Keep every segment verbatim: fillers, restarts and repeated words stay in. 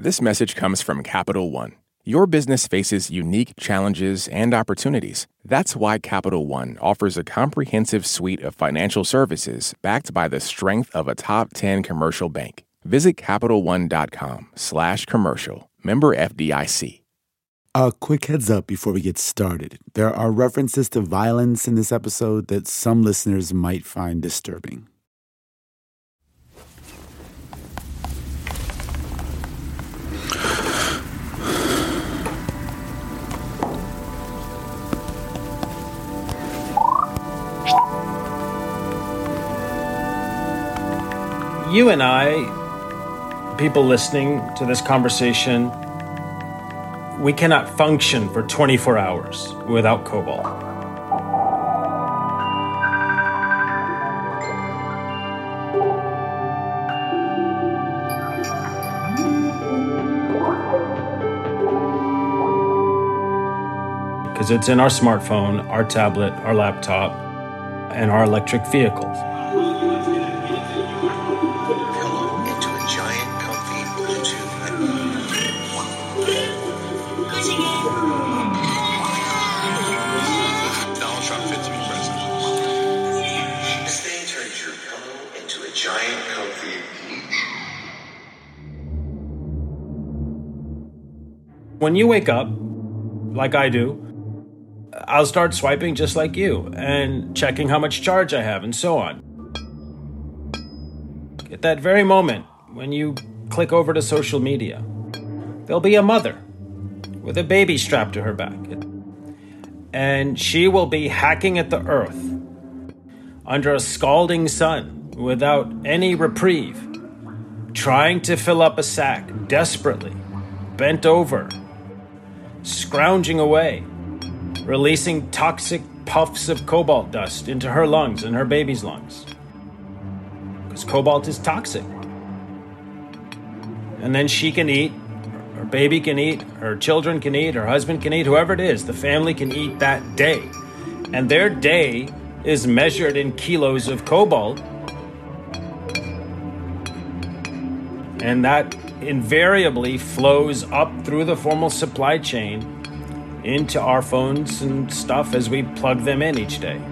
This message comes from Capital One. Your business faces unique challenges and opportunities. That's why Capital One offers a comprehensive suite of financial services backed by the strength of a top ten commercial bank. Visit CapitalOne.com slash commercial. Member F D I C. A quick heads up before we get started. There are references to violence in this episode that some listeners might find disturbing. You and I, people listening to this conversation, we cannot function for twenty-four hours without cobalt. Because it's in our smartphone, our tablet, our laptop, and our electric vehicles. When you wake up, like I do, I'll start swiping just like you and checking how much charge I have and so on. At that very moment, when you click over to social media, there'll be a mother with a baby strapped to her back. And she will be hacking at the earth under a scalding sun without any reprieve, trying to fill up a sack desperately, bent over, scrounging away, releasing toxic puffs of cobalt dust into her lungs and her baby's lungs. Because cobalt is toxic. And then she can eat, her baby can eat, her children can eat, her husband can eat, whoever it is, the family can eat that day. And their day is measured in kilos of cobalt. And that invariably flows up through the formal supply chain into our phones and stuff as we plug them in each day.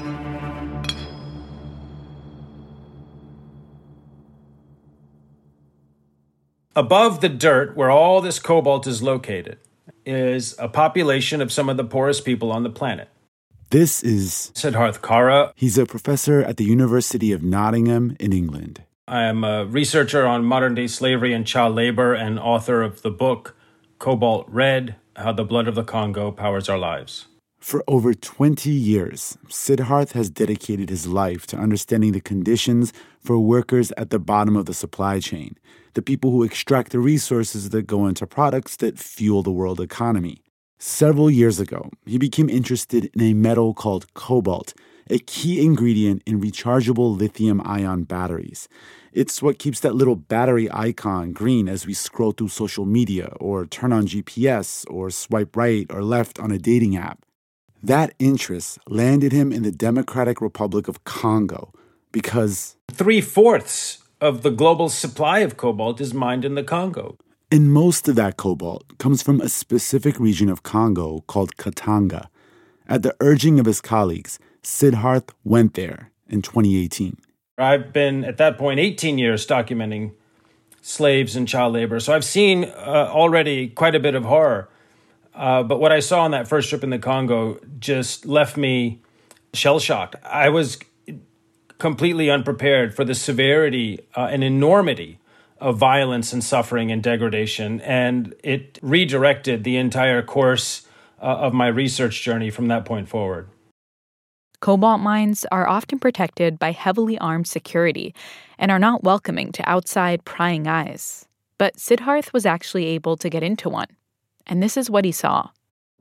Above the dirt, where all this cobalt is located, is a population of some of the poorest people on the planet. This is Siddharth Kara. He's a professor at the University of Nottingham in England. I am a researcher on modern-day slavery and child labor and author of the book Cobalt Red, How the Blood of the Congo Powers Our Lives. For over twenty years, Siddharth has dedicated his life to understanding the conditions for workers at the bottom of the supply chain, the people who extract the resources that go into products that fuel the world economy. Several years ago, he became interested in a metal called cobalt, a key ingredient in rechargeable lithium-ion batteries. It's what keeps that little battery icon green as we scroll through social media or turn on G P S or swipe right or left on a dating app. That interest landed him in the Democratic Republic of Congo because Three-fourths of the global supply of cobalt is mined in the Congo. And most of that cobalt comes from a specific region of Congo called Katanga. At the urging of his colleagues, Siddharth went there in twenty eighteen. I've been, at that point, eighteen years documenting slaves and child labor. So I've seen uh, already quite a bit of horror. Uh, but what I saw on that first trip in the Congo just left me shell-shocked. I was completely unprepared for the severity uh, and enormity of violence and suffering and degradation. And it redirected the entire course uh, of my research journey from that point forward. Cobalt mines are often protected by heavily armed security and are not welcoming to outside prying eyes. But Siddharth was actually able to get into one. And this is what he saw.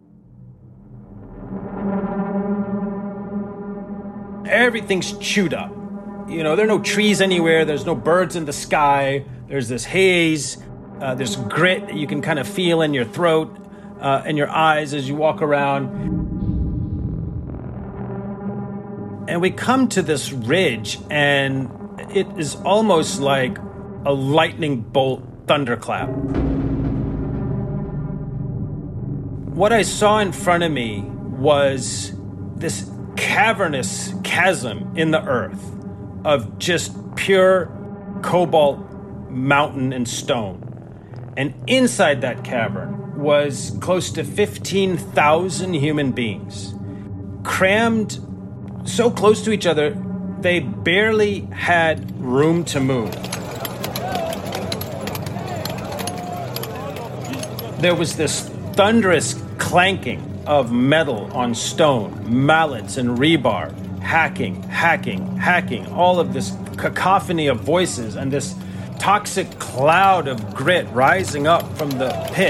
Everything's chewed up. You know, there are no trees anywhere. There's no birds in the sky. There's this haze. Uh, there's grit that you can kind of feel in your throat uh, and your eyes as you walk around. And we come to this ridge, and it is almost like a lightning bolt thunderclap. what I saw in front of me was this cavernous chasm in the earth of just pure cobalt mountain and stone. And inside that cavern was close to fifteen thousand human beings, crammed so close to each other, they barely had room to move. There was this thunderous clanking of metal on stone, mallets and rebar, hacking, hacking, hacking, all of this cacophony of voices and this toxic cloud of grit rising up from the pit.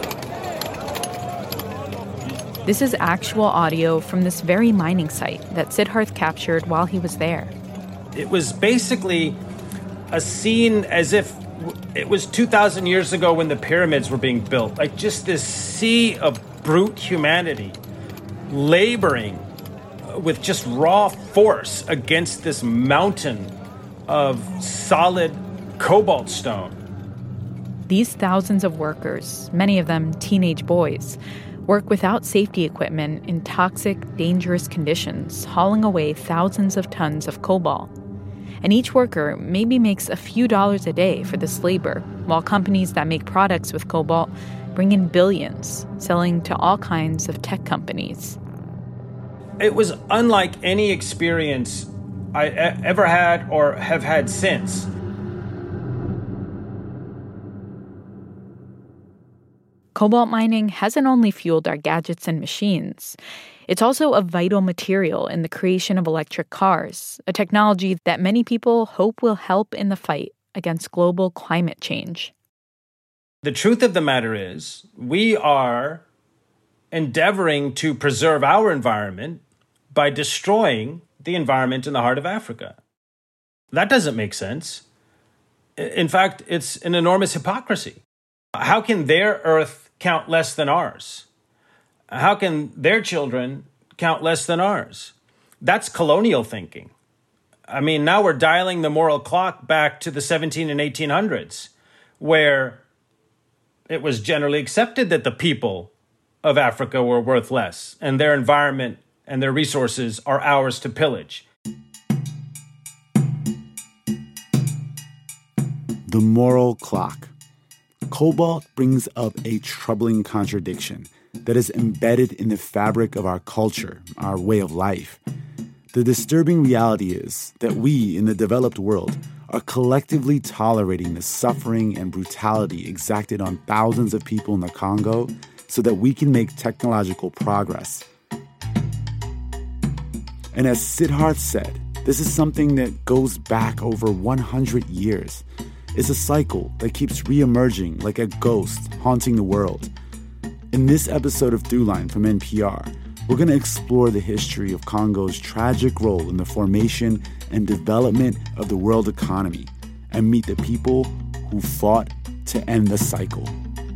This is actual audio from this very mining site that Siddharth captured while he was there. It was basically a scene as if it was two thousand years ago when the pyramids were being built. Like just this sea of brute humanity laboring with just raw force against this mountain of solid cobalt stone. These thousands of workers, many of them teenage boys, work without safety equipment in toxic, dangerous conditions, hauling away thousands of tons of cobalt. And each worker maybe makes a few dollars a day for this labor, while companies that make products with cobalt bring in billions, selling to all kinds of tech companies. It was unlike any experience I e- ever had or have had since. Cobalt mining hasn't only fueled our gadgets and machines. It's also a vital material in the creation of electric cars, a technology that many people hope will help in the fight against global climate change. The truth of the matter is, we are endeavoring to preserve our environment by destroying the environment in the heart of Africa. That doesn't make sense. In fact, it's an enormous hypocrisy. How can their earth count less than ours? How can their children count less than ours? That's colonial thinking. I mean, now we're dialing the moral clock back to the seventeen and eighteen hundreds, where it was generally accepted that the people of Africa were worth less, and their environment and their resources are ours to pillage. The moral clock. Cobalt brings up a troubling contradiction that is embedded in the fabric of our culture, our way of life. The disturbing reality is that we, in the developed world, are collectively tolerating the suffering and brutality exacted on thousands of people in the Congo so that we can make technological progress. And as Siddharth said, this is something that goes back over one hundred years. It's a cycle that keeps re-emerging like a ghost haunting the world. In this episode of Throughline from N P R, we're going to explore the history of Congo's tragic role in the formation and development of the world economy and meet the people who fought to end the cycle.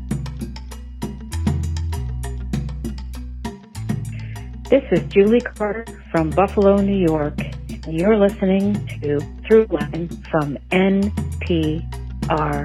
This is Julie Carter from Buffalo, New York, and you're listening to Throughline from N P R.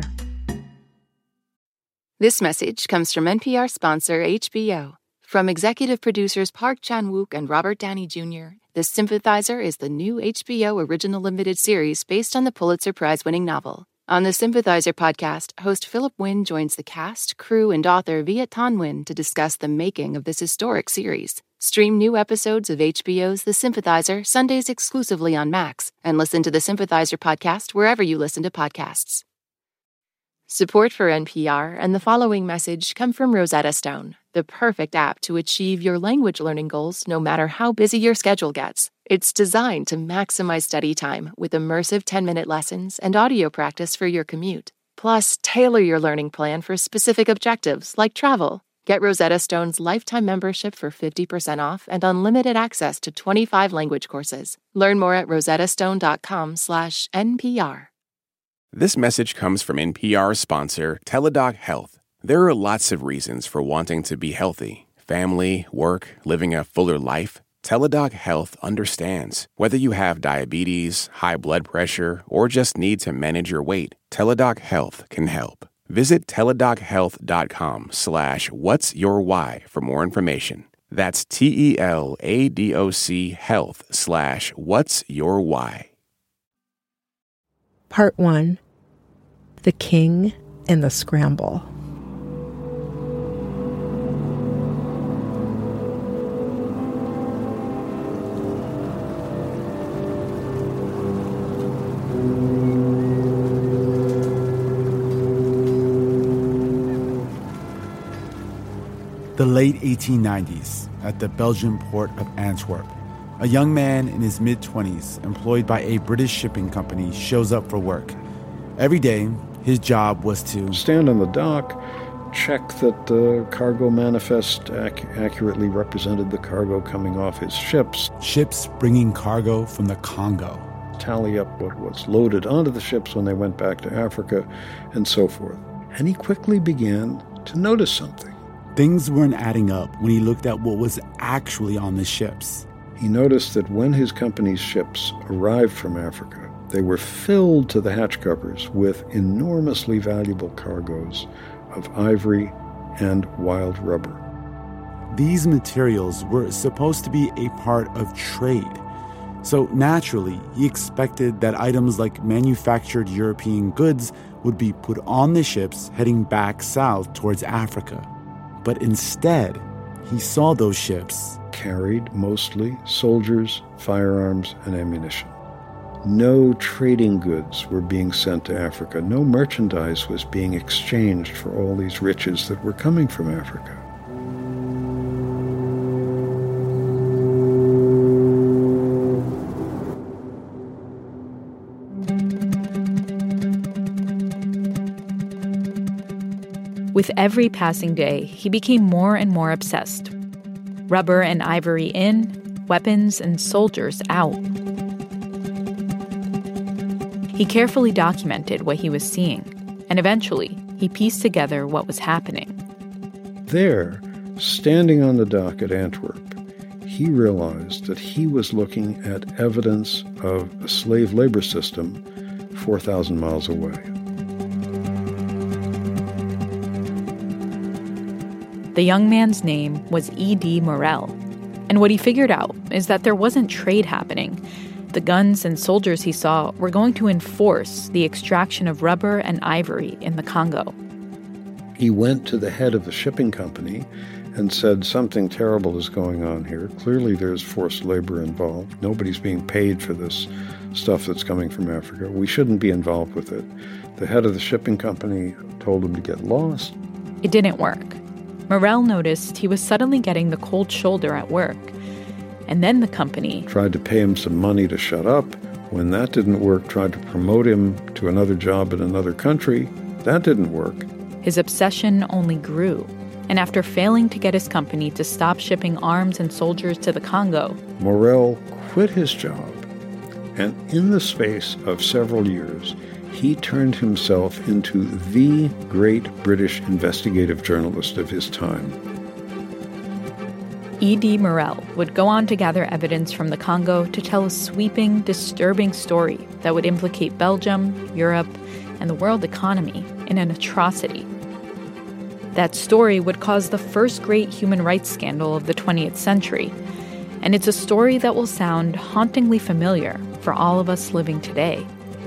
This message comes from N P R sponsor H B O. From executive producers Park Chan-wook and Robert Downey Junior, The Sympathizer is the new H B O original limited series based on the Pulitzer Prize-winning novel. On the Sympathizer podcast, host Philip Wynn joins the cast, crew, and author Viet Thanh Nguyen to discuss the making of this historic series. Stream new episodes of H B O's The Sympathizer Sundays exclusively on Max, and listen to the Sympathizer podcast wherever you listen to podcasts. Support for N P R and the following message come from Rosetta Stone, the perfect app to achieve your language learning goals no matter how busy your schedule gets. It's designed to maximize study time with immersive ten-minute lessons and audio practice for your commute. Plus, tailor your learning plan for specific objectives like travel. Get Rosetta Stone's lifetime membership for fifty percent off and unlimited access to twenty-five language courses. Learn more at rosettastone.com slash NPR. This message comes from N P R sponsor Teladoc Health. There are lots of reasons for wanting to be healthy. Family, work, living a fuller life. Teladoc Health understands. Whether you have diabetes, high blood pressure, or just need to manage your weight, Teladoc Health can help. Visit teladochealth.com slash what's your why for more information. That's T-E-L-A-D-O-C health slash what's your why. Part one, The King and the Scramble. The late eighteen nineties, at the Belgian port of Antwerp, a young man in his mid-twenties, employed by a British shipping company, shows up for work. Every day, his job was to stand on the dock, check that the cargo manifest ac- accurately represented the cargo coming off his ships. Ships bringing cargo from the Congo. Tally up what was loaded onto the ships when they went back to Africa, and so forth. And he quickly began to notice something. Things weren't adding up when he looked at what was actually on the ships. He noticed that when his company's ships arrived from Africa, they were filled to the hatch covers with enormously valuable cargoes of ivory and wild rubber. These materials were supposed to be a part of trade. So naturally, he expected that items like manufactured European goods would be put on the ships heading back south towards Africa. But instead, he saw those ships carried mostly soldiers, firearms, and ammunition. No trading goods were being sent to Africa. No merchandise was being exchanged for all these riches that were coming from Africa. With every passing day, he became more and more obsessed. Rubber and ivory in, weapons and soldiers out. He carefully documented what he was seeing, and eventually he pieced together what was happening. There, standing on the dock at Antwerp, he realized that he was looking at evidence of a slave labor system four thousand miles away. The young man's name was E D Morel, and what he figured out is that there wasn't trade happening. The guns and soldiers he saw were going to enforce the extraction of rubber and ivory in the Congo. He went to the head of the shipping company and said, something terrible is going on here. Clearly there's forced labor involved. Nobody's being paid for this stuff that's coming from Africa. We shouldn't be involved with it. The head of the shipping company told him to get lost. It didn't work. Morel noticed he was suddenly getting the cold shoulder at work. And then the company tried to pay him some money to shut up. When that didn't work, tried to promote him to another job in another country. That didn't work. His obsession only grew. And after failing to get his company to stop shipping arms and soldiers to the Congo, Morel quit his job. And in the space of several years, he turned himself into the great British investigative journalist of his time. E D Morel would go on to gather evidence from the Congo to tell a sweeping, disturbing story that would implicate Belgium, Europe, and the world economy in an atrocity. That story would cause the first great human rights scandal of the twentieth century, and it's a story that will sound hauntingly familiar for all of us living today.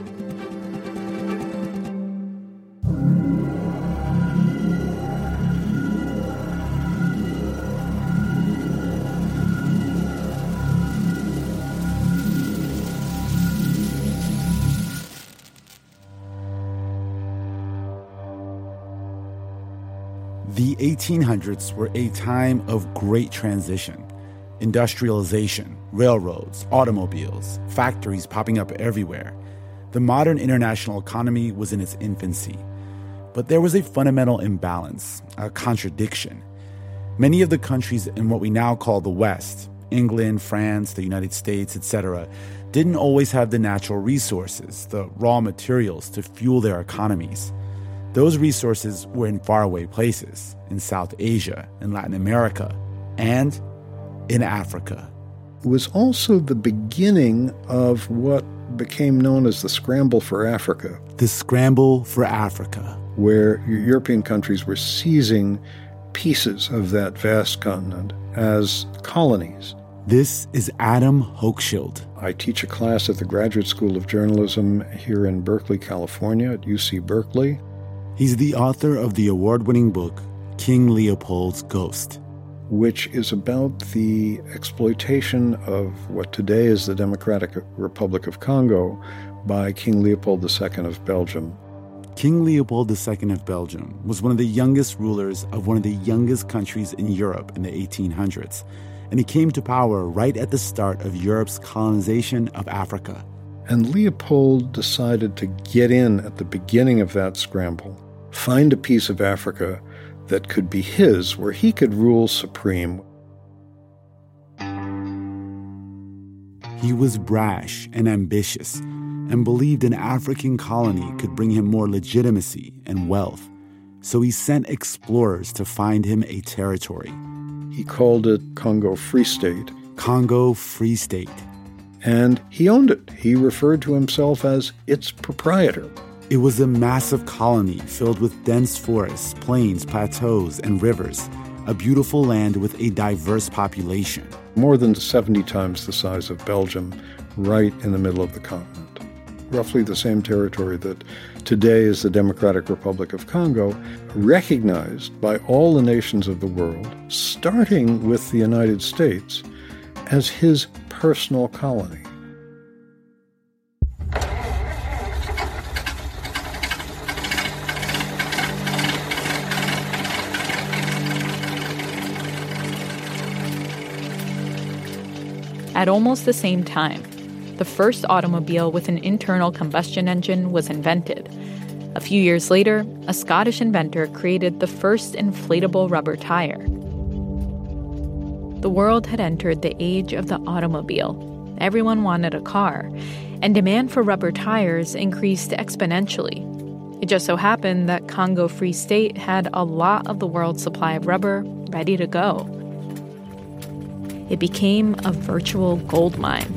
The eighteen hundreds were a time of great transition. Industrialization, railroads, automobiles, factories popping up everywhere. The modern international economy was in its infancy. But there was a fundamental imbalance, a contradiction. Many of the countries in what we now call the West, England, France, the United States, et cetera, didn't always have the natural resources, the raw materials to fuel their economies. Those resources were in faraway places, in South Asia, in Latin America, and in Africa. It was also the beginning of what became known as the Scramble for Africa. The Scramble for Africa. where European countries were seizing pieces of that vast continent as colonies. This is Adam Hochschild. I teach a class at the Graduate School of Journalism here in Berkeley, California, at U C Berkeley. He's the author of the award-winning book, King Leopold's Ghost, which is about the exploitation of what today is the Democratic Republic of Congo by King Leopold the Second of Belgium. King Leopold the Second of Belgium was one of the youngest rulers of one of the youngest countries in Europe in the eighteen hundreds, and he came to power right at the start of Europe's colonization of Africa. And Leopold decided to get in at the beginning of that scramble, find a piece of Africa that could be his, where he could rule supreme. He was brash and ambitious, and believed an African colony could bring him more legitimacy and wealth. So he sent explorers to find him a territory. He called it Congo Free State. Congo Free State. And he owned it. He referred to himself as its proprietor. It was a massive colony filled with dense forests, plains, plateaus, and rivers, a beautiful land with a diverse population. More than seventy times the size of Belgium, right in the middle of the continent. Roughly the same territory that today is the Democratic Republic of Congo, recognized by all the nations of the world, starting with the United States, as his personal colony. At almost the same time, the first automobile with an internal combustion engine was invented. A few years later, a Scottish inventor created the first inflatable rubber tire. The world had entered the age of the automobile. Everyone wanted a car, and demand for rubber tires increased exponentially. It just so happened that Congo Free State had a lot of the world's supply of rubber ready to go. It became a virtual gold mine.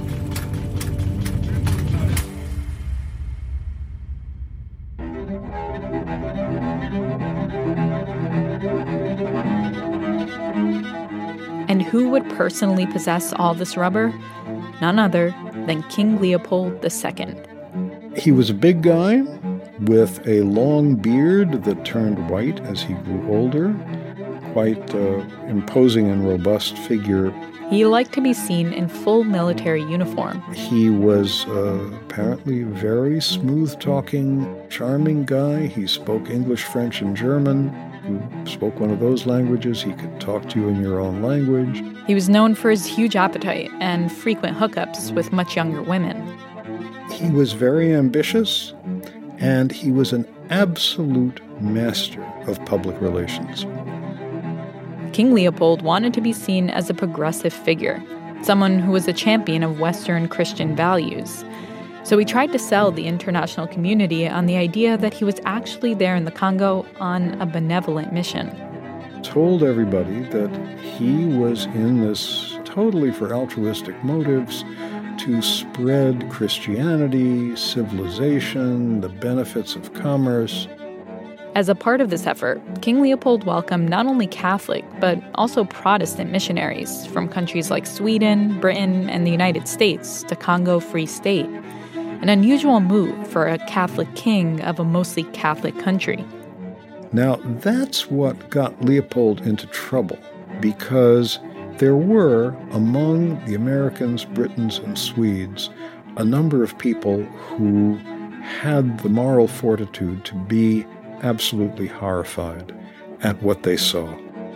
And who would personally possess all this rubber? None other than King Leopold the Second. He was a big guy with a long beard that turned white as he grew older. Quite uh, imposing and robust figure. He liked to be seen in full military uniform. He was uh, apparently a very smooth-talking, charming guy. He spoke English, French, and German. You spoke one of those languages, he could talk to you in your own language. He was known for his huge appetite and frequent hookups with much younger women. He was very ambitious, and he was an absolute master of public relations. King Leopold wanted to be seen as a progressive figure, someone who was a champion of Western Christian values. So he tried to sell the international community on the idea that he was actually there in the Congo on a benevolent mission. Told everybody that he was in this totally for altruistic motives to spread Christianity, civilization, the benefits of commerce. As a part of this effort, King Leopold welcomed not only Catholic, but also Protestant missionaries from countries like Sweden, Britain, and the United States to Congo Free State. An unusual move for a Catholic king of a mostly Catholic country. Now, that's what got Leopold into trouble, because there were, among the Americans, Britons, and Swedes, a number of people who had the moral fortitude to be absolutely horrified at what they saw.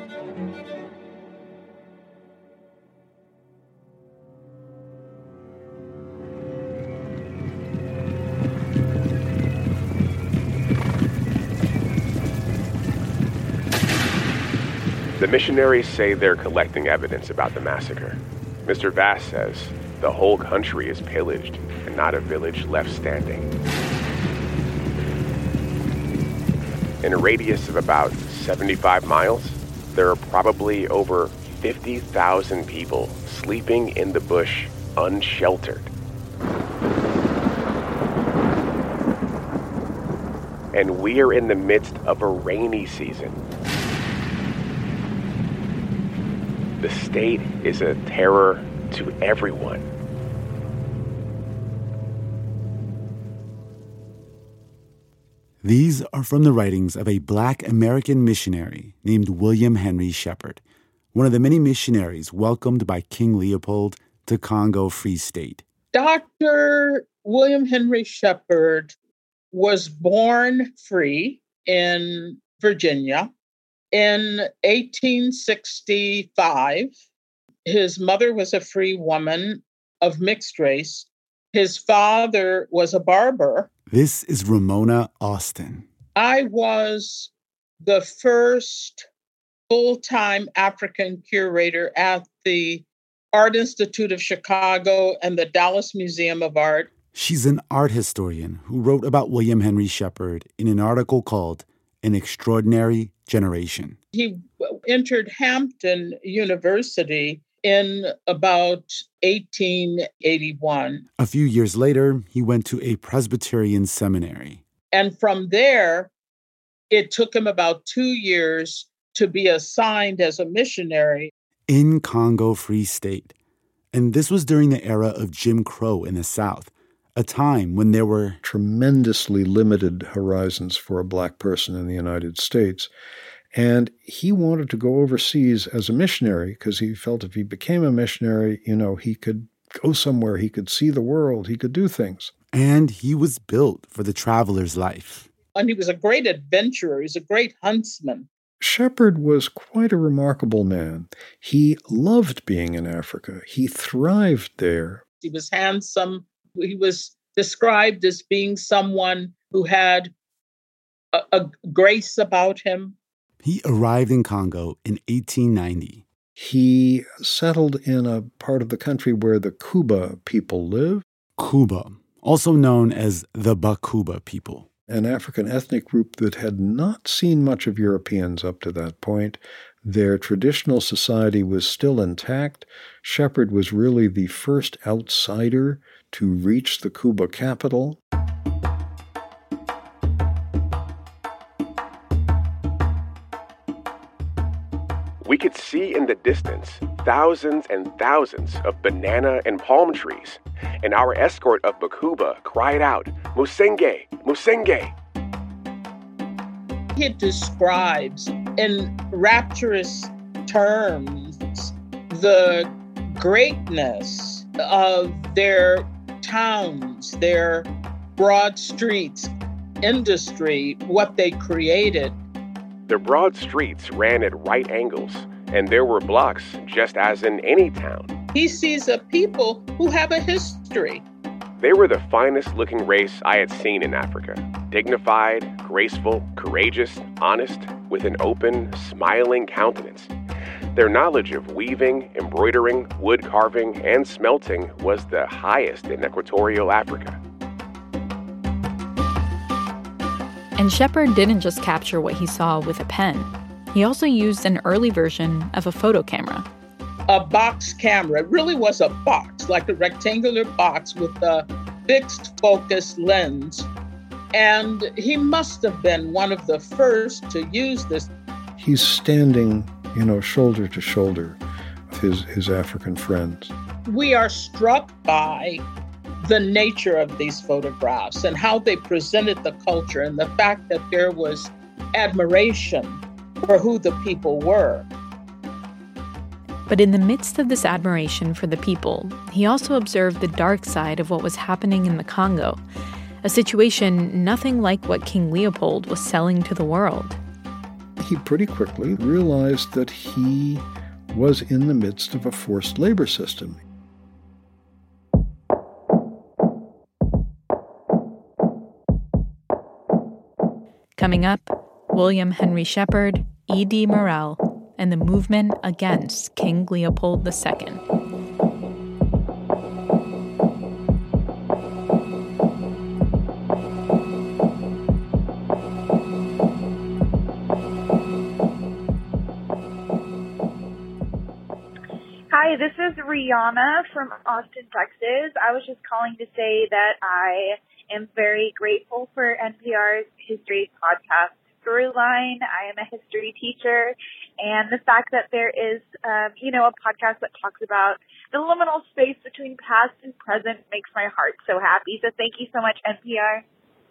The missionaries say they're collecting evidence about the massacre. Mister Vass says the whole country is pillaged and not a village left standing. In a radius of about seventy-five miles, there are probably over fifty thousand people sleeping in the bush unsheltered. and we are in the midst of a rainy season. The state is a terror to everyone. These are from the writings of a Black American missionary named William Henry Shepherd, one of the many missionaries welcomed by King Leopold to Congo Free State. Doctor William Henry Shepherd was born free in Virginia in eighteen sixty-five. His mother was a free woman of mixed race. His father was a barber. This is Ramona Austin. I was the first full-time African curator at the Art Institute of Chicago and the Dallas Museum of Art. She's an art historian who wrote about William Henry Shepherd in an article called An Extraordinary Generation. He entered Hampton University in about eighteen eighty-one. A few years later, he went to a Presbyterian seminary. And from there, it took him about two years to be assigned as a missionary in Congo Free State. And this was during the era of Jim Crow in the South, a time when there were tremendously limited horizons for a Black person in the United States. And he wanted to go overseas as a missionary because he felt if he became a missionary, you know, he could go somewhere, he could see the world, he could do things. And he was built for the traveler's life. And he was a great adventurer. He was a great huntsman. Shepherd was quite a remarkable man. He loved being in Africa. He thrived there. He was handsome. He was described as being someone who had a, a grace about him. He arrived in Congo in eighteen ninety. He settled in a part of the country where the Kuba people live. Kuba, also known as the Bakuba people. An African ethnic group that had not seen much of Europeans up to that point. Their traditional society was still intact. Shepherd was really the first outsider to reach the Kuba capital. We could see in the distance thousands and thousands of banana and palm trees, and our escort of Bakuba cried out, "Musenge, Musenge!" He describes in rapturous terms the greatness of their towns, their broad streets, industry, what they created. The broad streets ran at right angles, and there were blocks just as in any town. He sees a people who have a history. They were the finest looking race I had seen in Africa. Dignified, graceful, courageous, honest, with an open, smiling countenance. Their knowledge of weaving, embroidering, wood carving, and smelting was the highest in equatorial Africa. And Shepherd didn't just capture what he saw with a pen. He also used an early version of a photo camera. A box camera. It really was a box, like a rectangular box with a fixed focus lens. And he must have been one of the first to use this. He's standing, you know, shoulder to shoulder with his, his African friends. We are struck by the nature of these photographs and how they presented the culture and the fact that there was admiration for who the people were. But in the midst of this admiration for the people, he also observed the dark side of what was happening in the Congo, a situation nothing like what King Leopold was selling to the world. He pretty quickly realized that he was in the midst of a forced labor system. Coming up, William Henry Shepherd, E D. Morel, and the movement against King Leopold the Second. Hi, this is Rihanna from Austin, Texas. I was just calling to say that I am very grateful for N P R's history podcast, Throughline. I am a history teacher, and the fact that there is, um, you know, a podcast that talks about the liminal space between past and present makes my heart so happy. So thank you so much, N P R.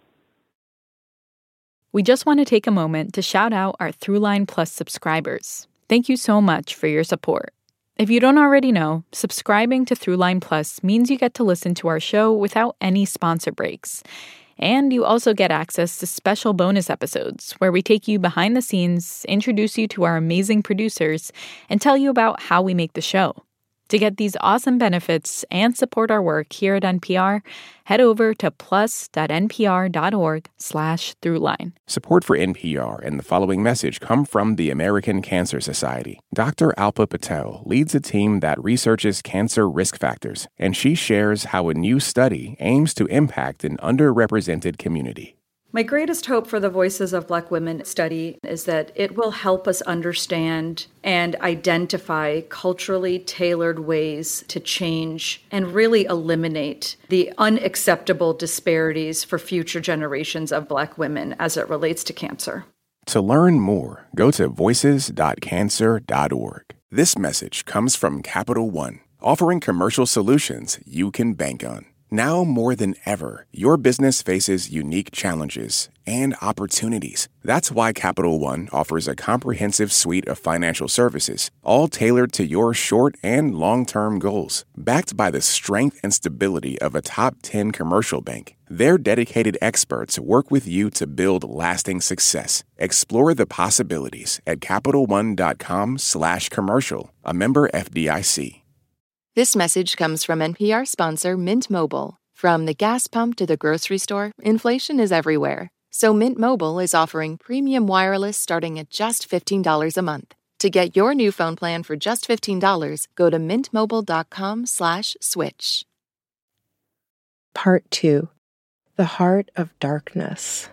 We just want to take a moment to shout out our Throughline Plus subscribers. Thank you so much for your support. If you don't already know, subscribing to Throughline Plus means you get to listen to our show without any sponsor breaks. And you also get access to special bonus episodes where we take you behind the scenes, introduce you to our amazing producers, and tell you about how we make the show. To get these awesome benefits and support our work here at N P R, head over to plus.npr.org slash throughline. Support for N P R and the following message come from the American Cancer Society. Doctor Alpa Patel leads a team that researches cancer risk factors, and she shares how a new study aims to impact an underrepresented community. My greatest hope for the Voices of Black Women study is that it will help us understand and identify culturally tailored ways to change and really eliminate the unacceptable disparities for future generations of Black women as it relates to cancer. To learn more, go to voices dot cancer dot org. This message comes from Capital One, offering commercial solutions you can bank on. Now more than ever, your business faces unique challenges and opportunities. That's why Capital One offers a comprehensive suite of financial services, all tailored to your short and long-term goals. Backed by the strength and stability of a top ten commercial bank, their dedicated experts work with you to build lasting success. Explore the possibilities at CapitalOne.com slash commercial, a member F D I C. This message comes from N P R sponsor Mint Mobile. From the gas pump to the grocery store, inflation is everywhere. So Mint Mobile is offering premium wireless starting at just fifteen dollars a month. To get your new phone plan for just fifteen dollars, go to mintmobile.com slash switch. Part two. The Heart of Darkness.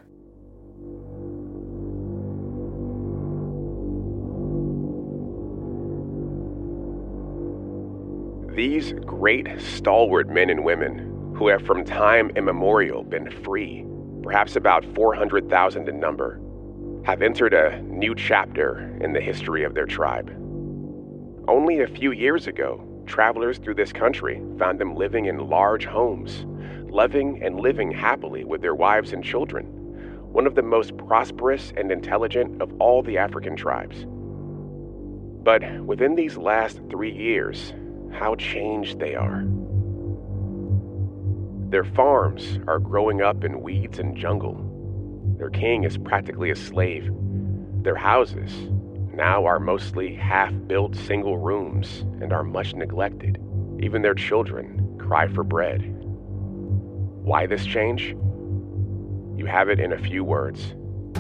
These great, stalwart men and women, who have from time immemorial been free, perhaps about four hundred thousand in number, have entered a new chapter in the history of their tribe. Only a few years ago, travelers through this country found them living in large homes, loving and living happily with their wives and children, one of the most prosperous and intelligent of all the African tribes. But within these last three years, how changed they are. Their farms are growing up in weeds and jungle. Their king is practically a slave. Their houses now are mostly half-built single rooms and are much neglected. Even their children cry for bread. Why this change? You have it in a few words.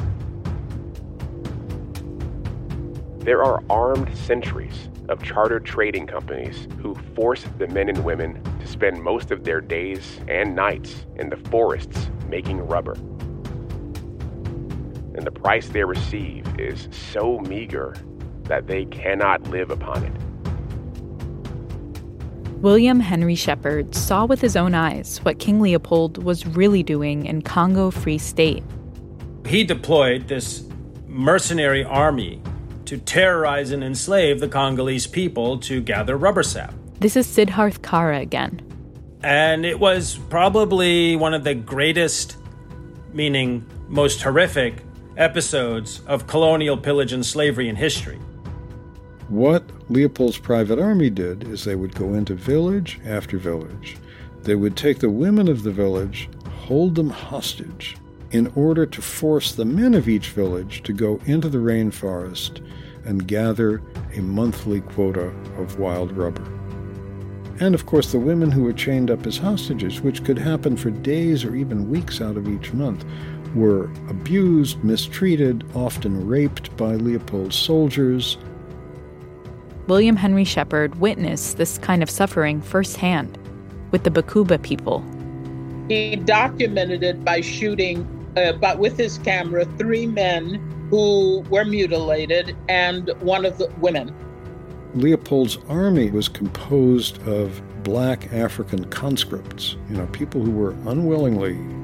There are armed sentries of chartered trading companies who force the men and women to spend most of their days and nights in the forests making rubber. And the price they receive is so meager that they cannot live upon it. William Henry Shepherd saw with his own eyes what King Leopold was really doing in Congo Free State. He deployed this mercenary army to terrorize and enslave the Congolese people to gather rubber sap. This is Siddharth Kara again. And it was probably one of the greatest, meaning most horrific, episodes of colonial pillage and slavery in history. What Leopold's private army did is they would go into village after village. They would take the women of the village, hold them hostage, in order to force the men of each village to go into the rainforest and gather a monthly quota of wild rubber. And of course the women who were chained up as hostages, which could happen for days or even weeks out of each month, were abused, mistreated, often raped by Leopold's soldiers. William Henry Shepherd witnessed this kind of suffering firsthand with the Bakuba people. He documented it by shooting Uh, but with his camera, three men who were mutilated and one of the women. Leopold's army was composed of black African conscripts, you know, people who were unwillingly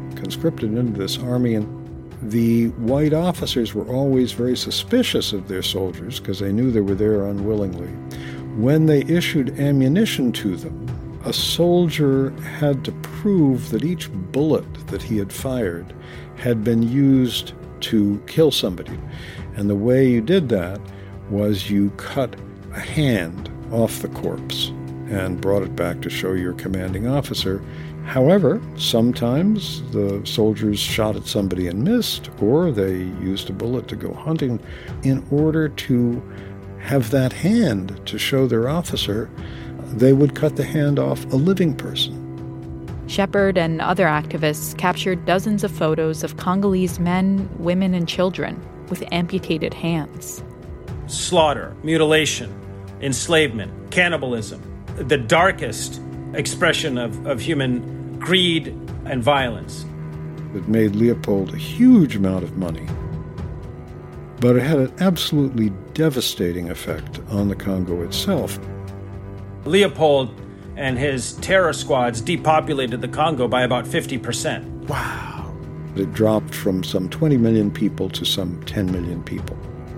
conscripted into this army, and the white officers were always very suspicious of their soldiers because they knew they were there unwillingly. When they issued ammunition to them, a soldier had to prove that each bullet that he had fired had been used to kill somebody. And the way you did that was you cut a hand off the corpse and brought it back to show your commanding officer. However, sometimes the soldiers shot at somebody and missed, or they used a bullet to go hunting in order to have that hand to show their officer. They would cut the hand off a living person. Shepard and other activists captured dozens of photos of Congolese men, women, and children with amputated hands. Slaughter, mutilation, enslavement, cannibalism, the darkest expression of, of human greed and violence. It made Leopold a huge amount of money, but it had an absolutely devastating effect on the Congo itself. Leopold and his terror squads depopulated the Congo by about fifty percent. Wow. It dropped from some twenty million people to some ten million people.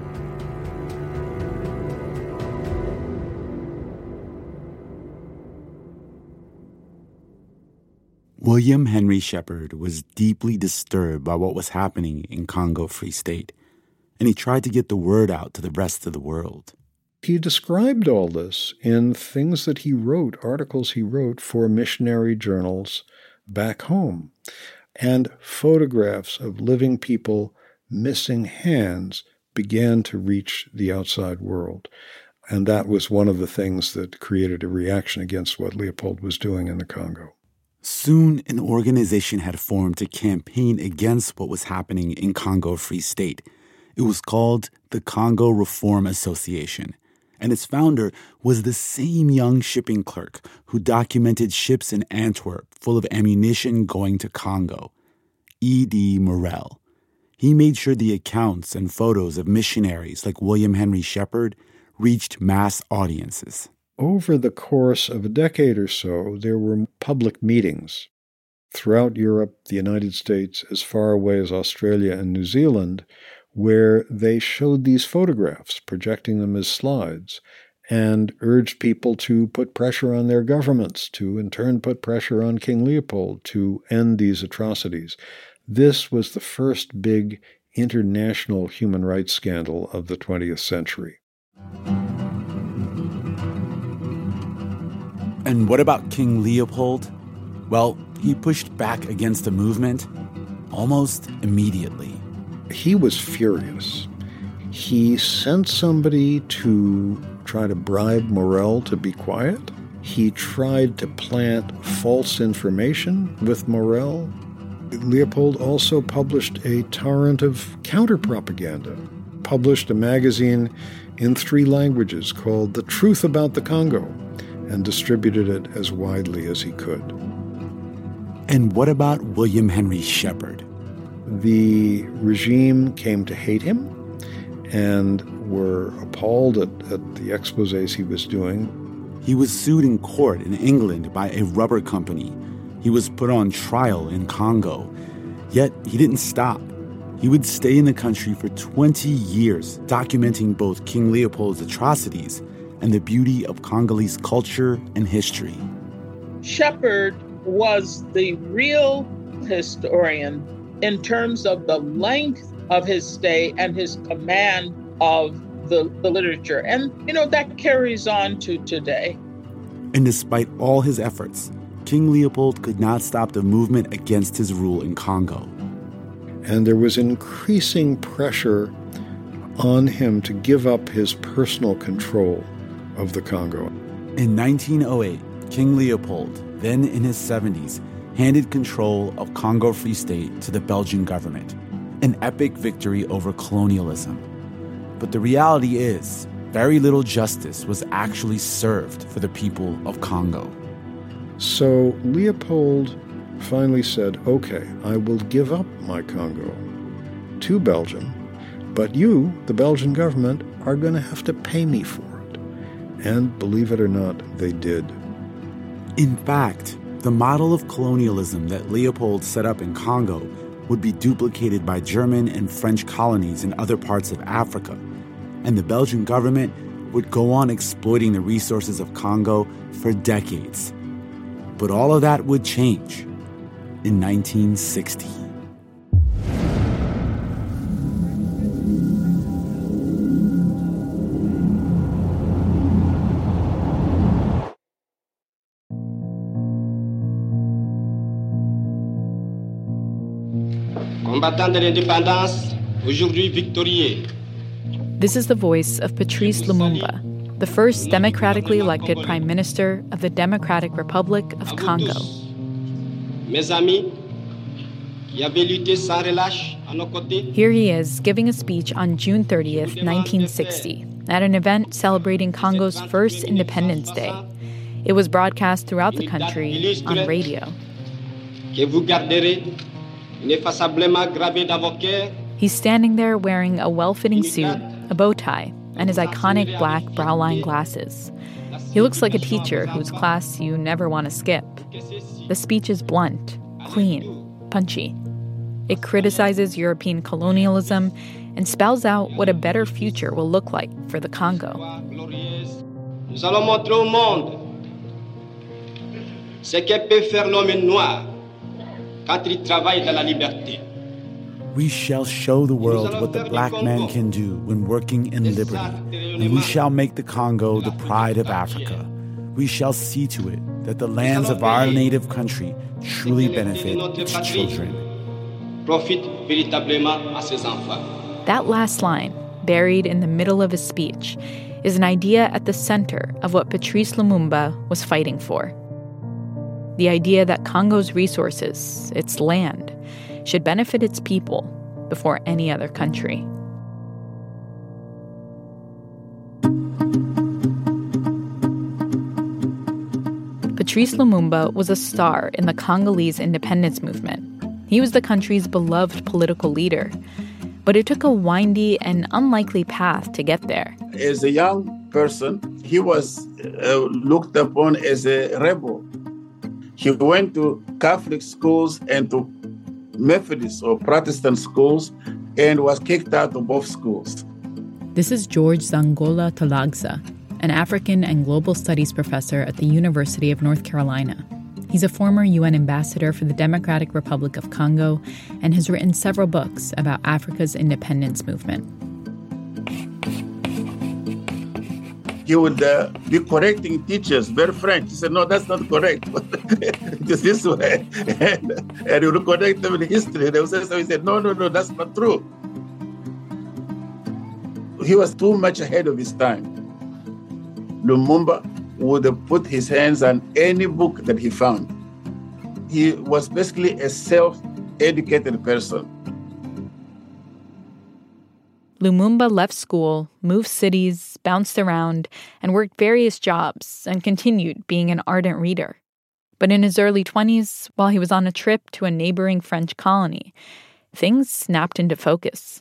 William Henry Shepard was deeply disturbed by what was happening in Congo Free State, and he tried to get the word out to the rest of the world. He described all this in things that he wrote, articles he wrote for missionary journals back home. And photographs of living people missing hands began to reach the outside world. And that was one of the things that created a reaction against what Leopold was doing in the Congo. Soon, an organization had formed to campaign against what was happening in Congo Free State. It was called the Congo Reform Association, and its founder was the same young shipping clerk who documented ships in Antwerp full of ammunition going to Congo, E D Morel. He made sure the accounts and photos of missionaries like William Henry Shepard reached mass audiences. Over the course of a decade or so, there were public meetings throughout Europe, the United States, as far away as Australia and New Zealand, where they showed these photographs, projecting them as slides, and urged people to put pressure on their governments, to in turn put pressure on King Leopold to end these atrocities. This was the first big international human rights scandal of the twentieth century. And what about King Leopold? Well, he pushed back against the movement almost immediately. He was furious. He sent somebody to try to bribe Morel to be quiet. He tried to plant false information with Morel. Leopold also published a torrent of counter-propaganda, published a magazine in three languages called The Truth About the Congo, and distributed it as widely as he could. And what about William Henry Shepard? The regime came to hate him and were appalled at, at the exposés he was doing. He was sued in court in England by a rubber company. He was put on trial in Congo. Yet he didn't stop. He would stay in the country for twenty years, documenting both King Leopold's atrocities and the beauty of Congolese culture and history. Shepard was the real historian in terms of the length of his stay and his command of the, the literature. And, you know, that carries on to today. And despite all his efforts, King Leopold could not stop the movement against his rule in Congo. And there was increasing pressure on him to give up his personal control of the Congo. In nineteen oh eight, King Leopold, then in his seventies, handed control of Congo Free State to the Belgian government, an epic victory over colonialism. But the reality is, very little justice was actually served for the people of Congo. So Leopold finally said, okay, I will give up my Congo to Belgium, but you, the Belgian government, are going to have to pay me for it. And believe it or not, they did. In fact, The model of colonialism that Leopold set up in Congo would be duplicated by German and French colonies in other parts of Africa, and the Belgian government would go on exploiting the resources of Congo for decades. But all of that would change in nineteen sixty. Combattant de l'indépendance, aujourd'hui victorieux. This is the voice of Patrice Lumumba, the first democratically elected prime minister of the Democratic Republic of Congo. Mes amis, qui avaient lutté sans relâche à nos côtés. Here he is giving a speech on June thirtieth, nineteen sixty, at an event celebrating Congo's first Independence Day. It was broadcast throughout the country on radio. Que vous garderez ineffaçablement gravé dans vos cœurs. He's standing there wearing a well-fitting suit, a bow tie, and his iconic black brow-line glasses. He looks like a teacher whose class you never want to skip. The speech is blunt, clean, punchy. It criticizes European colonialism and spells out what a better future will look like for the Congo. Nous allons montrer au monde ce que peut faire l'homme noir quand il travaille dans la liberté. We shall show the world what the black man can do when working in liberty, and we shall make the Congo the pride of Africa. We shall see to it that the lands of our native country truly benefit its children. That last line, buried in the middle of his speech, is an idea at the center of what Patrice Lumumba was fighting for. The idea that Congo's resources, its land, should benefit its people before any other country. Patrice Lumumba was a star in the Congolese independence movement. He was the country's beloved political leader. But it took a windy and unlikely path to get there. As a young person, he was uh, looked upon as a rebel. He went to Catholic schools and to Methodist or Protestant schools and was kicked out of both schools. This is George Zangola Talagza, an African and global studies professor at the University of North Carolina. He's a former U N ambassador for the Democratic Republic of Congo and has written several books about Africa's independence movement. He would uh, be correcting teachers, very frank. He said, no, that's not correct. It is this way. And, and he would correct them in history. They would say, so he said, no, no, no, that's not true. He was too much ahead of his time. Lumumba would have put his hands on any book that he found. He was basically a self-educated person. Lumumba left school, moved cities, bounced around, and worked various jobs and continued being an ardent reader. But in his early twenties, while he was on a trip to a neighboring French colony, things snapped into focus.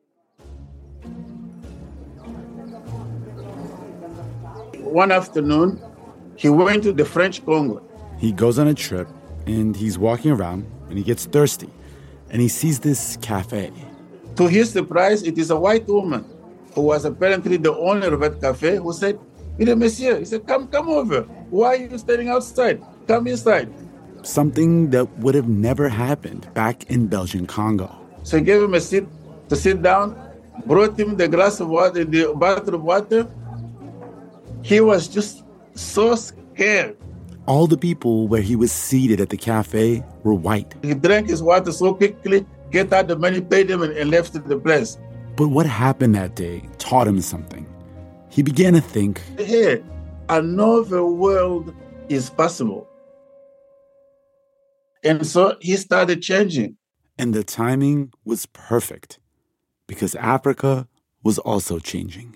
One afternoon, he went to the French Congo. He goes on a trip, and he's walking around, and he gets thirsty, and he sees this cafe. To his surprise, it is a white woman who was apparently the owner of that cafe who said, "Monsieur, monsieur," he said, come, come over. Why are you standing outside? Come inside. Something that would have never happened back in Belgian Congo. So he gave him a seat to sit down, brought him the glass of water, the bottle of water. He was just so scared. All the people where he was seated at the cafe were white. He drank his water so quickly, get out the money, paid him, and, and left the place. But what happened that day taught him something. He began to think, hey, another world is possible. And so he started changing. And the timing was perfect, because Africa was also changing.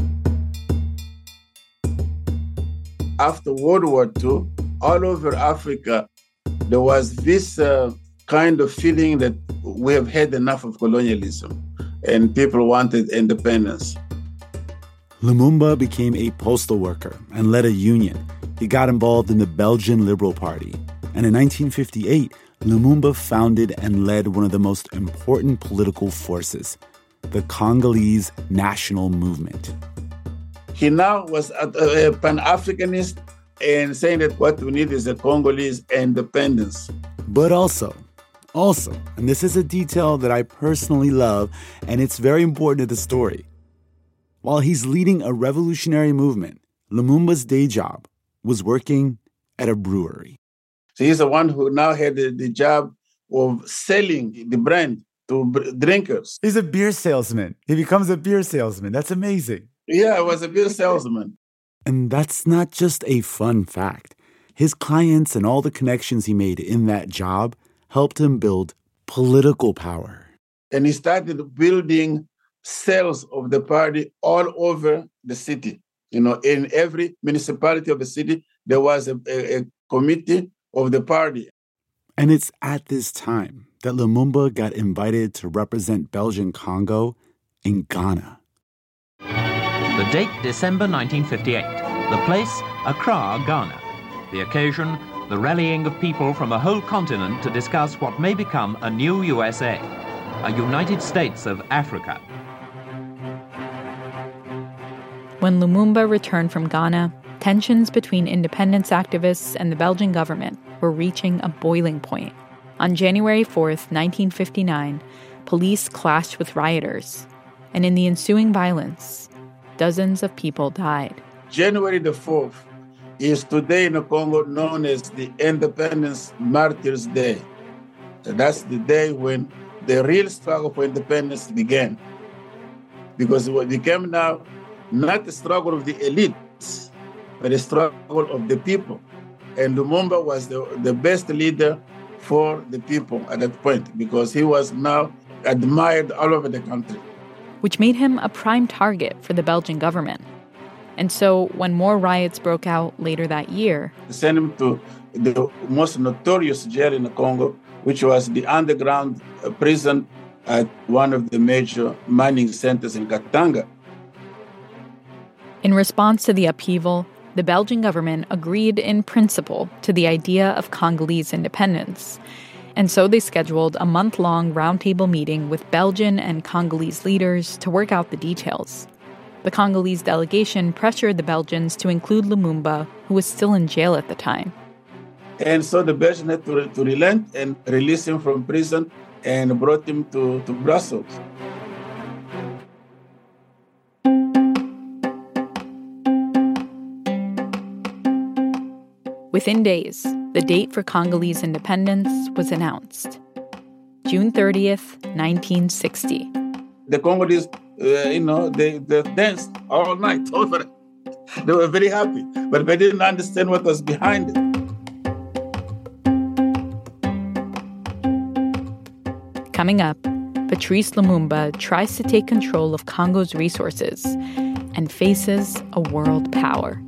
After World War Two, all over Africa, there was this uh, kind of feeling that we have had enough of colonialism and people wanted independence. Lumumba became a postal worker and led a union. He got involved in the Belgian Liberal Party. And in nineteen fifty-eight, Lumumba founded and led one of the most important political forces, the Congolese National Movement. He now was a, a Pan-Africanist and saying that what we need is a Congolese independence. But also, also, and this is a detail that I personally love, and it's very important to the story. While he's leading a revolutionary movement, Lumumba's day job was working at a brewery. So he's the one who now had the, the job of selling the brand to b- drinkers. He's a beer salesman. He becomes a beer salesman. That's amazing. Yeah, I was a beer salesman. And that's not just a fun fact. His clients and all the connections he made in that job helped him build political power. And he started building cells of the party all over the city. You know, in every municipality of the city, there was a, a, a committee of the party. And it's at this time that Lumumba got invited to represent Belgian Congo in Ghana. The date, December nineteen fifty-eight. The place, Accra, Ghana. The occasion, the rallying of people from a whole continent to discuss what may become a new U S A, a United States of Africa. When Lumumba returned from Ghana, tensions between independence activists and the Belgian government were reaching a boiling point. On January fourth, nineteen fifty-nine, police clashed with rioters, and in the ensuing violence, dozens of people died. January the fourth is today in the Congo known as the Independence Martyrs' Day. So that's the day when the real struggle for independence began. Because it became now not the struggle of the elites, but the struggle of the people. And Lumumba was the, the best leader for the people at that point, because he was now admired all over the country. Which made him a prime target for the Belgian government. And so when more riots broke out later that year, they sent him to the most notorious jail in the Congo, which was the underground prison at one of the major mining centers in Katanga. In response to the upheaval, the Belgian government agreed in principle to the idea of Congolese independence. And so they scheduled a month-long roundtable meeting with Belgian and Congolese leaders to work out the details. The Congolese delegation pressured the Belgians to include Lumumba, who was still in jail at the time. And so the Belgians had to, to relent and release him from prison and brought him to, to Brussels. Within days, the date for Congolese independence was announced. June thirtieth, nineteen sixty. The Congolese, uh, you know, they, they danced all night over it. They were very happy, but they didn't understand what was behind it. Coming up, Patrice Lumumba tries to take control of Congo's resources and faces a world power.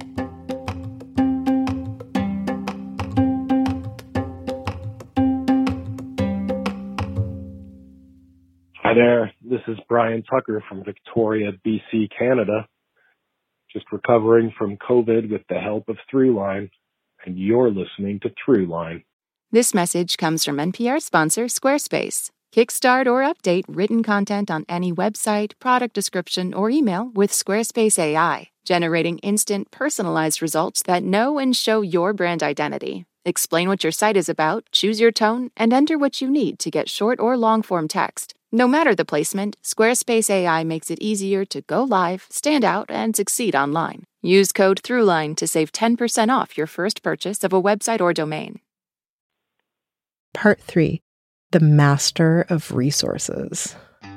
Hi there, this is Brian Tucker from Victoria, B C, Canada. Just recovering from COVID with the help of Throughline, and you're listening to Throughline. This message comes from N P R sponsor Squarespace. Kickstart or update written content on any website, product description, or email with Squarespace A I, generating instant, personalized results that know and show your brand identity. Explain what your site is about, choose your tone, and enter what you need to get short or long-form text. No matter the placement, Squarespace A I makes it easier to go live, stand out, and succeed online. Use code Throughline to save ten percent off your first purchase of a website or domain. Part three. The Master of Resources.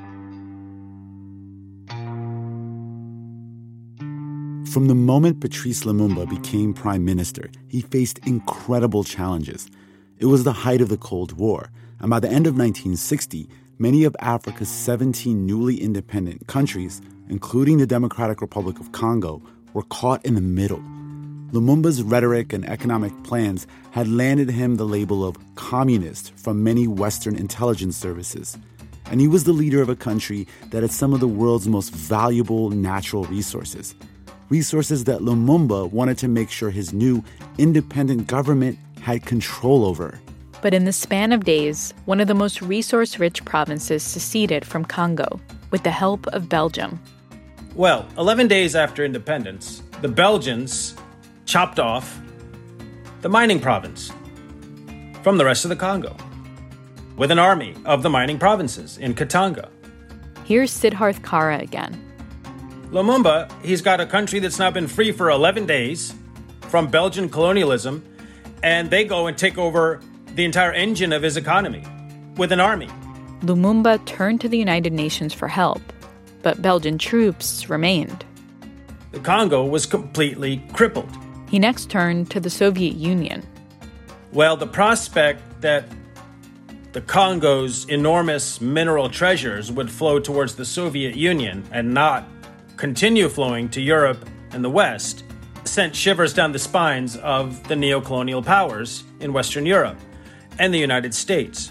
From the moment Patrice Lumumba became prime minister, he faced incredible challenges. It was the height of the Cold War, and by the end of nineteen sixty, many of Africa's seventeen newly independent countries, including the Democratic Republic of Congo, were caught in the middle. Lumumba's rhetoric and economic plans had landed him the label of communist from many Western intelligence services. And he was the leader of a country that had some of the world's most valuable natural resources. Resources that Lumumba wanted to make sure his new independent government had control over. But in the span of days, one of the most resource-rich provinces seceded from Congo with the help of Belgium. Well, eleven days after independence, the Belgians chopped off the mining province from the rest of the Congo with an army of the mining provinces in Katanga. Here's Siddharth Kara again. Lumumba, he's got a country that's now been free for eleven days from Belgian colonialism, and they go and take over the entire engine of his economy with an army. Lumumba turned to the United Nations for help, but Belgian troops remained. The Congo was completely crippled. He next turned to the Soviet Union. Well, the prospect that the Congo's enormous mineral treasures would flow towards the Soviet Union and not continue flowing to Europe and the West sent shivers down the spines of the neocolonial powers in Western Europe and the United States.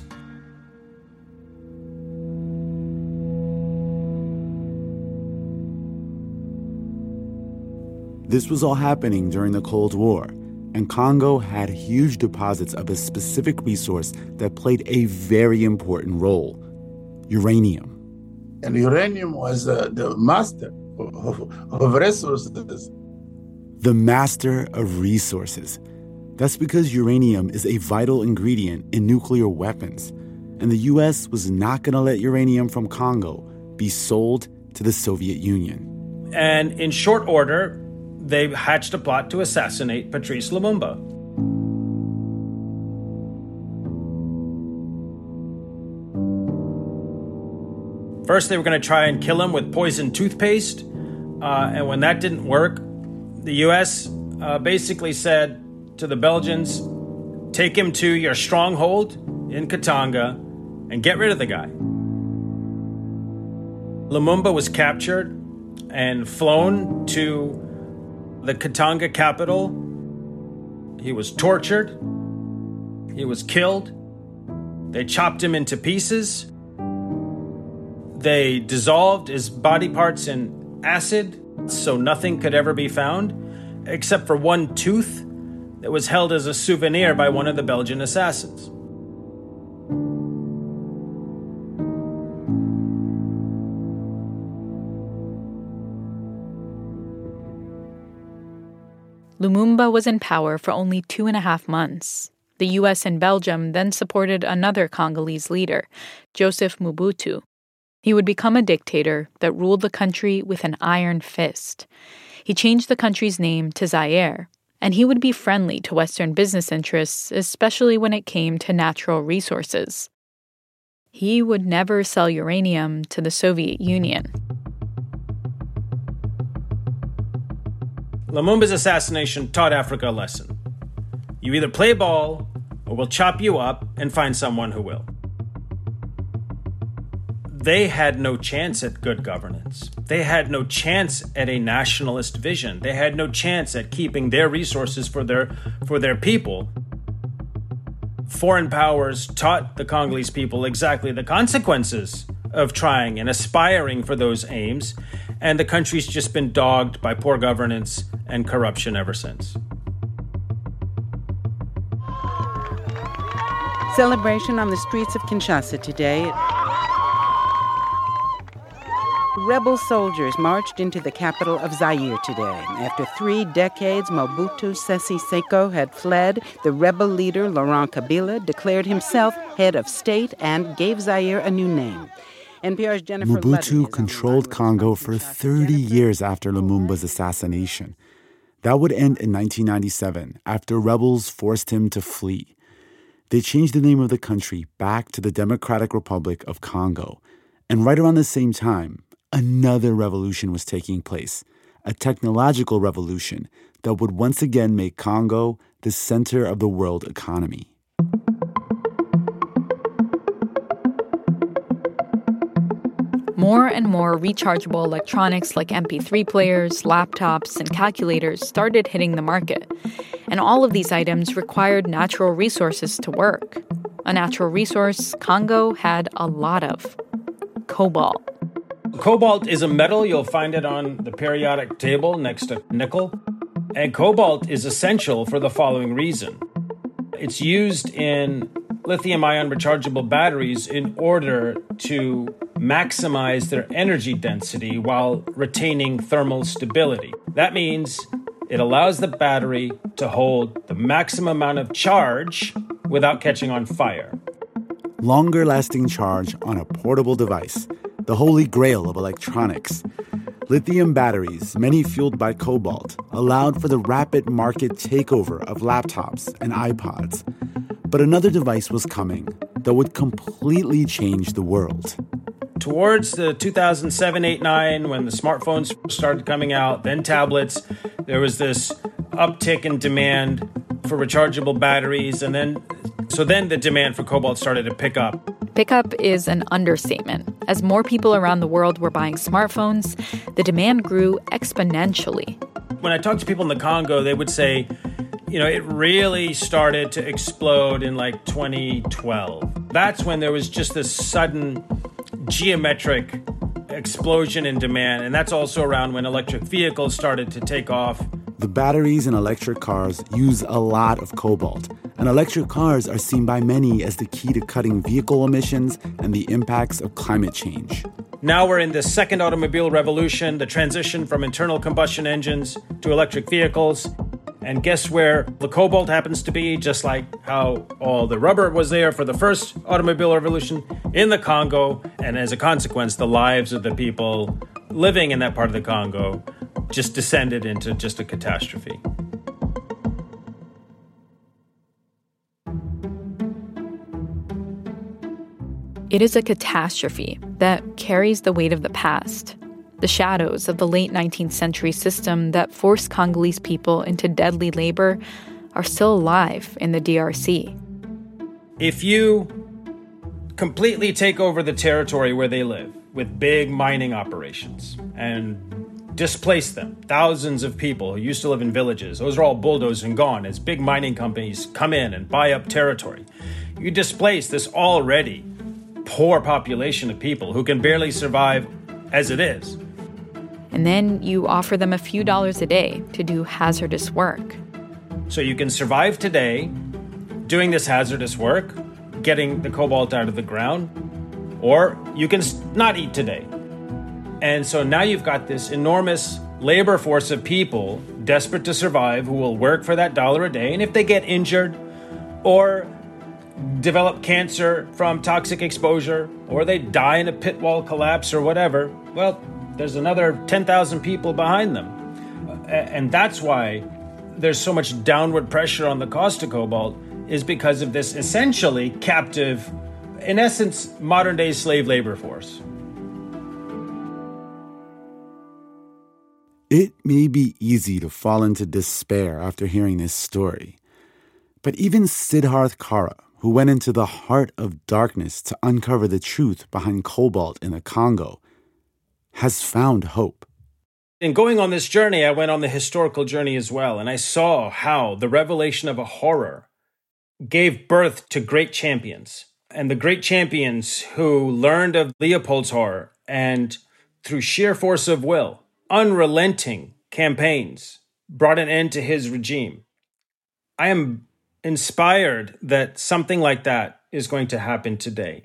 This was all happening during the Cold War, and Congo had huge deposits of a specific resource that played a very important role: uranium. And uranium was uh, the master of, of resources. The master of resources. That's because uranium is a vital ingredient in nuclear weapons, and the U S was not going to let uranium from Congo be sold to the Soviet Union. And in short order, they hatched a plot to assassinate Patrice Lumumba. First, they were going to try and kill him with poisoned toothpaste, uh, and when that didn't work, the U S uh, basically said to the Belgians, take him to your stronghold in Katanga and get rid of the guy. Lumumba was captured and flown to the Katanga capital. He was tortured. He was killed. They chopped him into pieces. They dissolved his body parts in acid so nothing could ever be found except for one tooth that was held as a souvenir by one of the Belgian assassins. Lumumba was in power for only two and a half months. The U S and Belgium then supported another Congolese leader, Joseph Mobutu. He would become a dictator that ruled the country with an iron fist. He changed the country's name to Zaire, and he would be friendly to Western business interests, especially when it came to natural resources. He would never sell uranium to the Soviet Union. Lumumba's assassination taught Africa a lesson. You either play ball or we'll chop you up and find someone who will. They had no chance at good governance. They had no chance at a nationalist vision. They had no chance at keeping their resources for their for their people. Foreign powers taught the Congolese people exactly the consequences of trying and aspiring for those aims, and the country's just been dogged by poor governance and corruption ever since. Celebration on the streets of Kinshasa today. Rebel soldiers marched into the capital of Zaire today. After three decades, Mobutu Sese Seko had fled. The rebel leader, Laurent Kabila, declared himself head of state and gave Zaire a new name. N P R's Jennifer Mobutu controlled Congo for thirty years after Lumumba's assassination. That would end in nineteen ninety-seven, after rebels forced him to flee. They changed the name of the country back to the Democratic Republic of Congo. And right around the same time, another revolution was taking place, a technological revolution that would once again make Congo the center of the world economy. More and more rechargeable electronics like M P three players, laptops, and calculators started hitting the market. And all of these items required natural resources to work. A natural resource Congo had a lot of: cobalt. Cobalt is a metal. You'll find it on the periodic table next to nickel. And cobalt is essential for the following reason. it's used in lithium-ion rechargeable batteries in order to maximize their energy density while retaining thermal stability. That means it allows the battery to hold the maximum amount of charge without catching on fire. Longer-lasting charge on a portable device, the holy grail of electronics. Lithium batteries, many fueled by cobalt, allowed for the rapid market takeover of laptops and iPods. But another device was coming that would completely change the world. Towards the two thousand seven, eight, nine, when the smartphones started coming out, then tablets, there was this uptick in demand for rechargeable batteries, and then so then the demand for cobalt started to pick up. Pick up is an understatement. As more people around the world were buying smartphones, the demand grew exponentially. When I talked to people in the Congo, they would say, you know, it really started to explode in like twenty twelve. That's when there was just this sudden geometric explosion in demand, and that's also around when electric vehicles started to take off. The batteries in electric cars use a lot of cobalt, and electric cars are seen by many as the key to cutting vehicle emissions and the impacts of climate change. Now we're in the second automobile revolution, the transition from internal combustion engines to electric vehicles. And guess where the cobalt happens to be, just like how all the rubber was there for the first automobile revolution, in the Congo. And as a consequence, the lives of the people living in that part of the Congo just descended into just a catastrophe. It is a catastrophe that carries the weight of the past, the shadows of the late nineteenth century system that forced Congolese people into deadly labor are still alive in the D R C. If you completely take over the territory where they live with big mining operations and displace them, thousands of people who used to live in villages, those are all bulldozed and gone as big mining companies come in and buy up territory. You displace this already poor population of people who can barely survive as it is. And then you offer them a few dollars a day to do hazardous work. So you can survive today doing this hazardous work, getting the cobalt out of the ground, or you can not eat today. And so now you've got this enormous labor force of people desperate to survive who will work for that dollar a day. And if they get injured or develop cancer from toxic exposure, or they die in a pit wall collapse or whatever, well, there's another ten thousand people behind them. And that's why there's so much downward pressure on the cost of cobalt, is because of this essentially captive, in essence, modern-day slave labor force. It may be easy to fall into despair after hearing this story. But even Siddharth Kara, who went into the heart of darkness to uncover the truth behind cobalt in the Congo, has found hope. In going on this journey, I went on the historical journey as well, and I saw how the revelation of a horror gave birth to great champions. And the great champions who learned of Leopold's horror and, through sheer force of will, unrelenting campaigns, brought an end to his regime. I am inspired that something like that is going to happen today.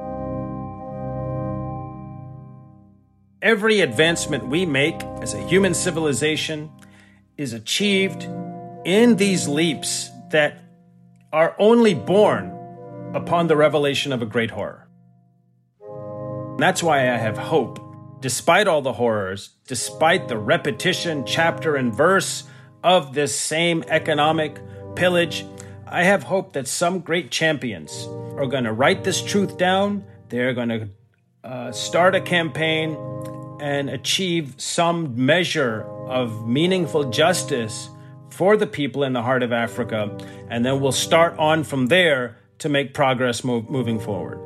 Every advancement we make as a human civilization is achieved in these leaps that are only born upon the revelation of a great horror. That's why I have hope. Despite all the horrors, despite the repetition, chapter and verse of this same economic pillage, I have hope that some great champions are going to write this truth down. They're going to uh, start a campaign and achieve some measure of meaningful justice for the people in the heart of Africa. And then we'll start on from there to make progress move, moving forward.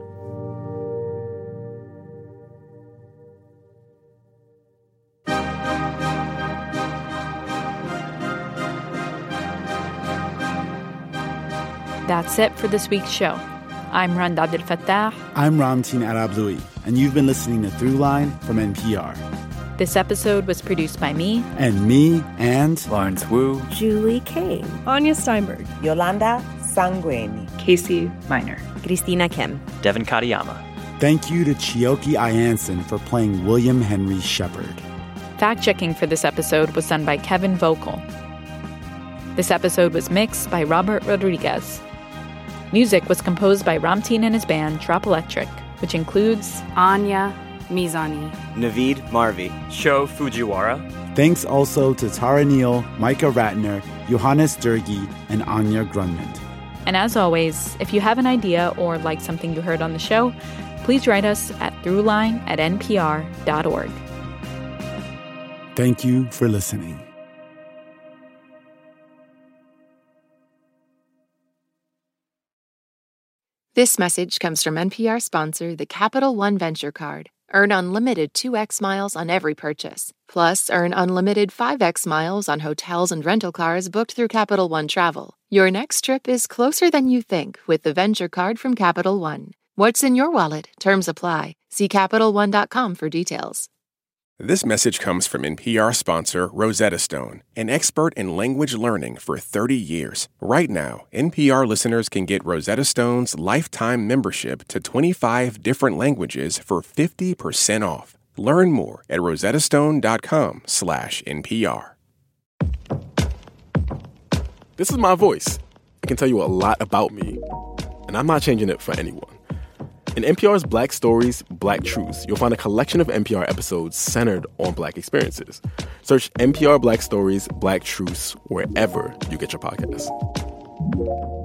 That's it for this week's show. I'm Randa Abdel-Fattah. I'm Ramtin Arablouei, and you've been listening to Throughline from N P R. This episode was produced by me. And me, and... Lawrence Wu. Julie Kane. Anya Steinberg. Yolanda Sangweni, Casey Minor, Christina Kim, Devin Katayama. Thank you to Chioke Ianson for playing William Henry Shepherd. Fact-checking for this episode was done by Kevin Vogel. This episode was mixed by Robert Rodriguez. Music was composed by Ramteen and his band Drop Electric, which includes Anya Mizani, Naveed Marvi, Sho Fujiwara. Thanks also to Tara Neal, Micah Ratner, Johannes Durgi, and Anya Grunmund. And as always, if you have an idea or like something you heard on the show, please write us at throughline at n p r dot org. Thank you for listening. This message comes from N P R sponsor, the Capital One Venture Card. Earn unlimited two x miles on every purchase. Plus, earn unlimited five x miles on hotels and rental cars booked through Capital One Travel. Your next trip is closer than you think with the Venture Card from Capital One. What's in your wallet? Terms apply. See Capital One dot com for details. This message comes from N P R sponsor Rosetta Stone, an expert in language learning for thirty years. Right now, N P R listeners can get Rosetta Stone's lifetime membership to twenty-five different languages for fifty percent off. Learn more at rosetta stone dot com slash N P R. This is my voice. It can tell you a lot about me, and I'm not changing it for anyone. In N P R's Black Stories, Black Truths, you'll find a collection of N P R episodes centered on Black experiences. Search N P R Black Stories, Black Truths wherever you get your podcasts.